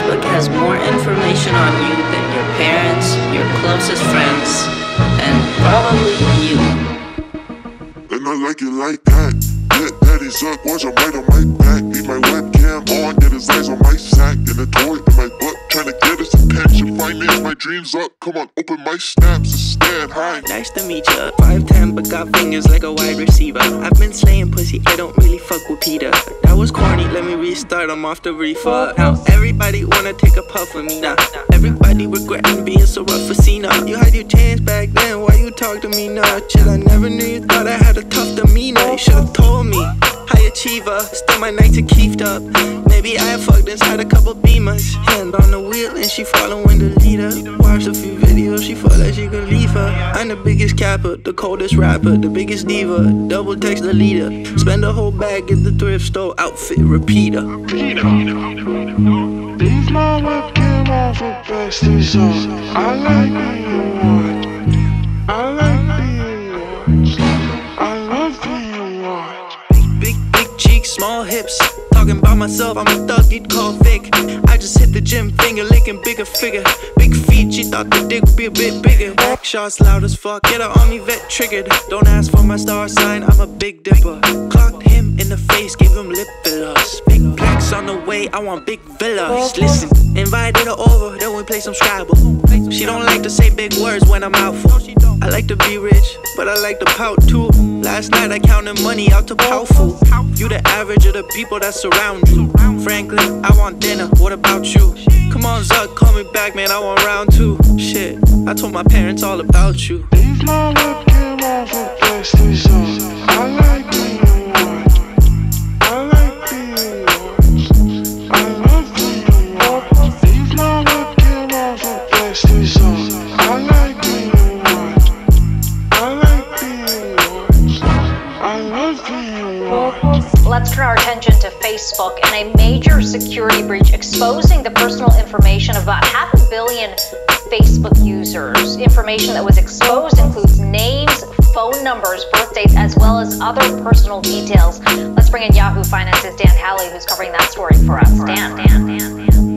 Facebook has more information on you than your parents, your closest friends, and probably you. And I like it like that. Get daddy suck, watch him right on my back. Leave my webcam on, get his eyes on my sack. And a toy in my butt, trying to get his attention. Finance my dreams up, come on, open my snaps and stand high. Nice to meet ya. 5'10", but got fingers like a wide receiver. I've been slaying pussy, I don't really fuck with Peter. That was corny, let me restart, I'm off the reefer. Now everybody wanna take a puff with me now. Everybody regretting being so rough for Cena. You had your chance back then, why you talk to me now? Shit, I never knew you thought I had a tough demeanor. You should've told me. High achiever, still my nights are keefed up. Maybe I fucked inside a couple Beamers. Hand on the wheel and she following the leader. Watched a few videos, she felt like she could leave her. I'm the biggest capper, the coldest rapper, the biggest diva. Double text the leader. Spend a whole bag at the thrift store, outfit repeater. Leave my webcam off for besties on. I like being watched. I like being watched. I love being watched. Big cheeks, small hips. Talking about myself, I'm a thug you'd call thick. I just hit the gym, finger licking bigger figure. Big feet, she thought the dick would be a bit bigger. Back shots loud as fuck, get her army vet triggered. Don't ask for my star sign, I'm a big dipper. Clocked him in the face, gave him lip fillers. Big plaques on the way, I want big villas. Listen, invited her over, then we play some Scrabble. She don't like to say big words when I'm out for. I like to be rich, but I like to pout too. Last night I counted money out to powerful. You the average of the people that surround you. Franklin, I want dinner, what about you? Come on Zuck, call me back man, I want round two. Shit, I told my parents all about you. Leave my webcam off for besties on. I like being watched. I like being watched. I love being watched. Leave my webcam off for besties on. I like being watched. I like being watched. I love being watched. Let's turn our attention to Facebook and a major security breach exposing the personal information of about 500 million Facebook users. Information that was exposed includes names, phone numbers, birth dates, as well as other personal details. Let's bring in Yahoo Finance's Dan Halley, who's covering that story for us. Dan.